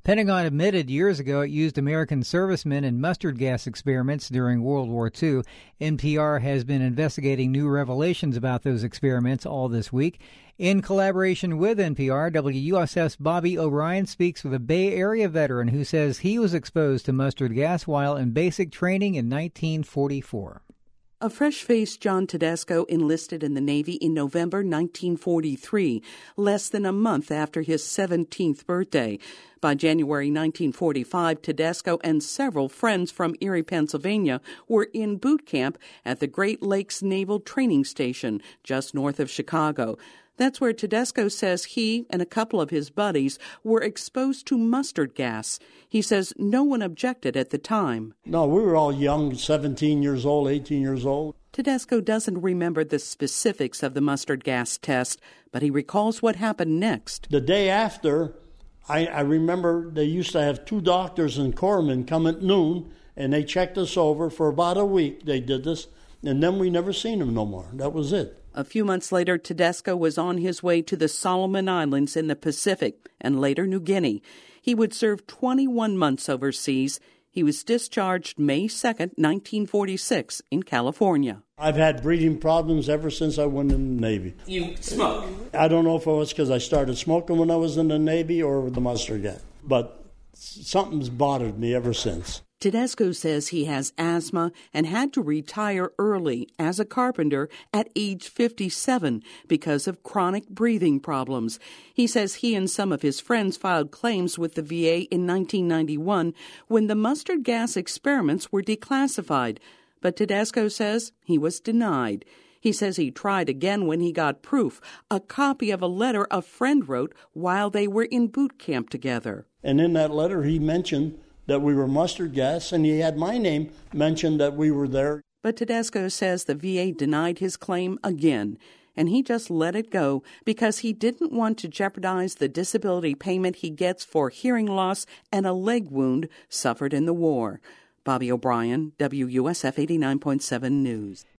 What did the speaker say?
Pentagon admitted years ago it used American servicemen in mustard gas experiments during World War II. NPR has been investigating new revelations about those experiments all this week. In collaboration with NPR, WUSF's Bobby O'Brien speaks with a Bay Area veteran who says he was exposed to mustard gas while in basic training in 1944. A fresh-faced John Tedesco enlisted in the Navy in November 1943, less than a month after his 17th birthday. By January 1945, Tedesco and several friends from Erie, Pennsylvania, were in boot camp at the Great Lakes Naval Training Station, just north of Chicago. That's where Tedesco says he and a couple of his buddies were exposed to mustard gas. He says no one objected at the time. No, we were all young, 17 years old, 18 years old. Tedesco doesn't remember the specifics of the mustard gas test, but he recalls what happened next. The day after, I remember they used to have 2 doctors and corpsmen come at noon, and they checked us over for about a week. They did this, and then we never seen them no more. That was it. A few months later, Tedesco was on his way to the Solomon Islands in the Pacific and later New Guinea. He would serve 21 months overseas. He was discharged May 2nd, 1946, in California. I've had breathing problems ever since I went in the Navy. You smoke? I don't know if it was because I started smoking when I was in the Navy or the mustard gas, but something's bothered me ever since. Tedesco says he has asthma and had to retire early as a carpenter at age 57 because of chronic breathing problems. He says he and some of his friends filed claims with the VA in 1991 when the mustard gas experiments were declassified. But Tedesco says he was denied. He says he tried again when he got proof, a copy of a letter a friend wrote while they were in boot camp together. And in that letter he mentioned that we were mustard gas, and he had my name mentioned that we were there. But Tedesco says the VA denied his claim again, and he just let it go because he didn't want to jeopardize the disability payment he gets for hearing loss and a leg wound suffered in the war. Bobby O'Brien, WUSF 89.7 News.